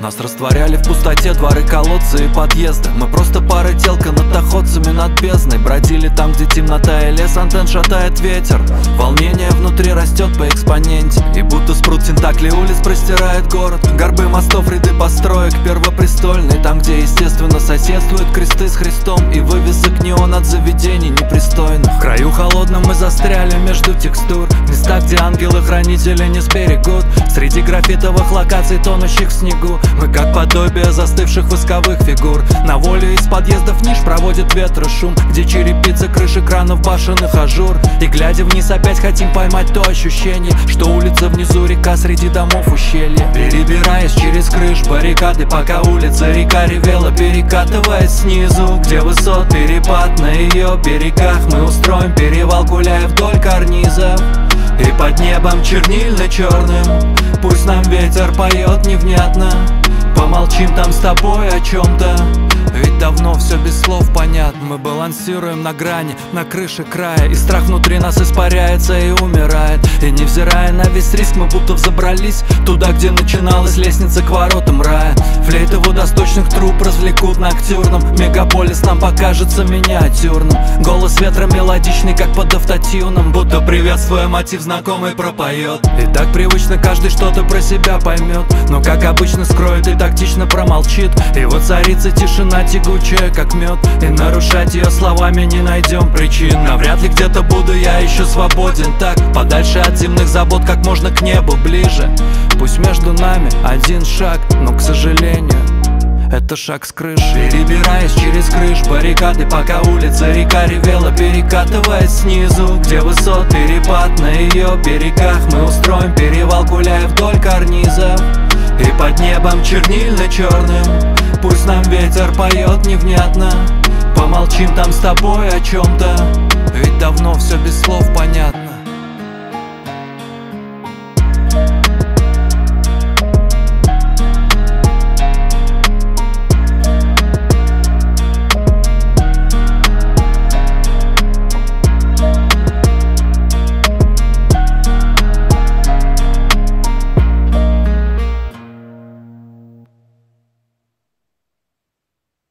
Нас растворяли в пустоте дворы, колодцы и подъезды. Мы просто пара тел канатоходцами над бездной. Бродили там, где темнота и лес, антенн шатает ветер. Волнение внутри растет по экспоненте. И будто спрут тентакли улиц простирает город. Горбы мостов, ряды построек первопрестольный. Там, где естественно соседствуют кресты с Христом. И вывесок неон от заведений непристойных. В краю холодном мы застряли между текстур. Места, где ангелы-хранители не сберегут. Среди графитовых локаций, тонущих в снегу. Мы как подобие застывших восковых фигур. На воле из подъездов ниш проводит ветры шум, где черепица крыши кранов башенных ажур. И глядя вниз опять хотим поймать то ощущение, что улица внизу, река среди домов ущелья. Перебираясь через крыш баррикады, пока улица река ревела, перекатываясь снизу, где высот перепад на ее берегах. Мы устроим перевал, гуляя вдоль карнизов. И под небом чернильно-черным пусть нам ветер поет невнятно. Помолчим там с тобой о чем-то, ведь давно все без слов понятно. Мы балансируем на грани, на крыше края. И страх внутри нас испаряется и умирает. И невзирая на весь риск, мы будто взобрались туда, где начиналась лестница к воротам рая. Флейты водосточных труб развлекут ноктюрном. Мегаполис нам покажется миниатюрным. Голос ветра мелодичный, как под автотюном. Будто приветствуя мотив знакомый пропоет. И так привычно каждый что-то про себя поймет. Но как обычно скроет и тактично промолчит. И воцарится тишина тягучая, как мед. И нарушать ее словами не найдем причин. Навряд ли где-то буду я еще свободен так. Подальше от земных забот, как можно к небу ближе. Пусть между нами один шаг, но, к сожалению, это шаг с крыши. Перебираясь через крыш баррикады, пока улица река ревела, перекатываясь снизу, где высот перепад на ее берегах. Мы устроим перевал, гуляя вдоль карнизов. И под небом чернильно-черным пусть нам ветер поет невнятно. Помолчим там с тобой о чем-то, ведь давно все без слов понятно.